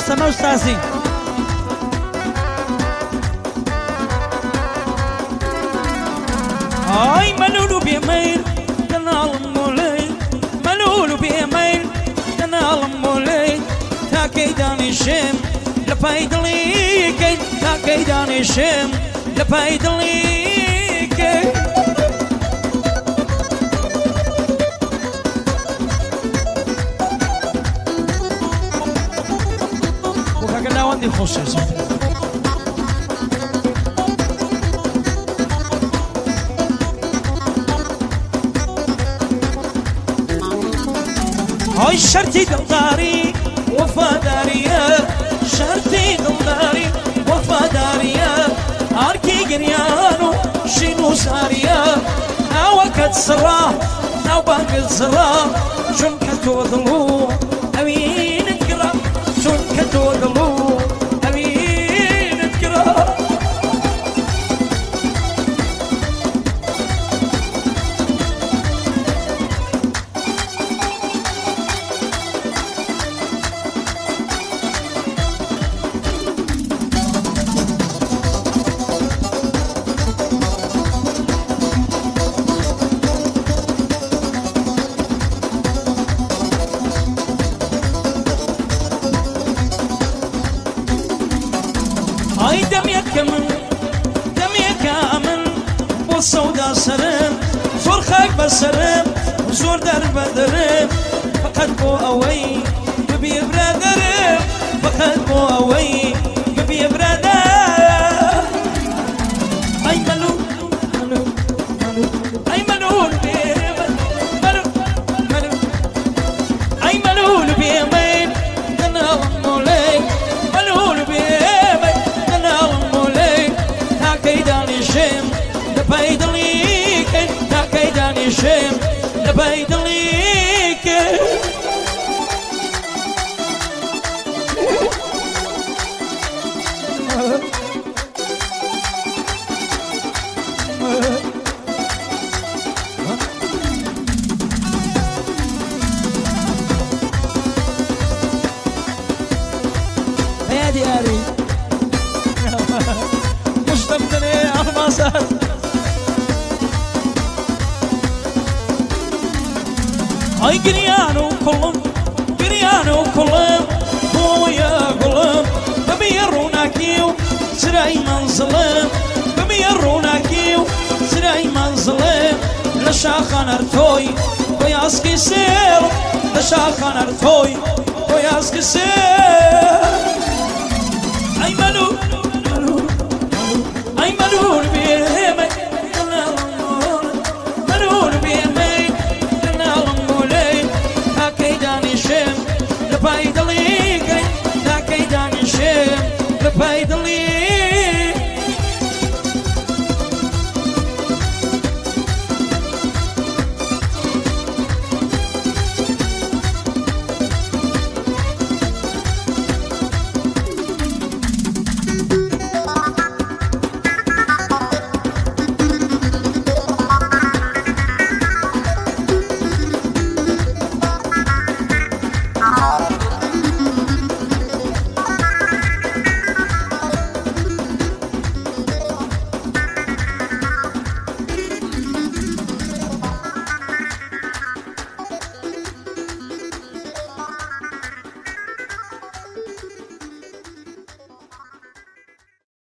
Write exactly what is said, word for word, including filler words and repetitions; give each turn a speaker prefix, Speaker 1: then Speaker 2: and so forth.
Speaker 1: سما استازی آی ملولو بیمیر کنالم مولی ملولو بیمیر کنالم مولی تا کی دانشم لپای دلی کی تا کی دانشم لپای دلی کی وندي خصوص هاي شرطي دلداري وفادارية شرطي دلداري وفادارية أركي قريانو شنو سارية ناوكت سرا ناوباك سرا شنك توضلو أمين القرا شنك توضلو السودا سرم زور خاك بسرم وزور در بدرم فقط بو اوي ببي برادرم فقط بو اوي ببي برادر اي ملو ملو ملو اي ملول ملو ملو اي ملول بيمين انا مولي ملول بيمين انا مولي هاكي داني شم لبيدليك تا كيداني شم لبيدليك يا دياري مشتمتني الماسات اي قريانو كلهم قريانو كلهم بويا قلم بميروناكيو سراي منظلم بميروناكيو سراي منظلم لشاخان ارتوي وياسكي سير لشاخان ارتوي وياسكي سير اي ملو ملو اي ملو بيهمك ملو بيهمك لبيدليك تا كيداني شم لبيدليك